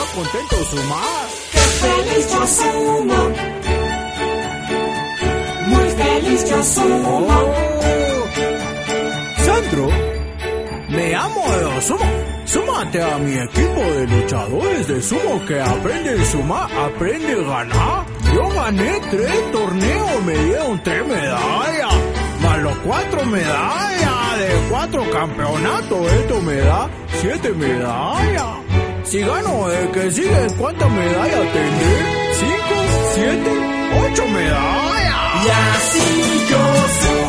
contento sumar. ¡Qué feliz yo sumo! Muy feliz yo sumo. Sandro, me amo de sumo. Súmate a mi equipo de luchadores de sumo que aprende a sumar, aprende a ganar. Yo gané 3 torneos, me dieron 3 medallas, más los 4 medallas de 4 campeonatos. Esto me da 7 medallas. Si gano el que sigue, ¿cuántas medallas tendré? 5, 7, 8 medallas. Y así yo sumo.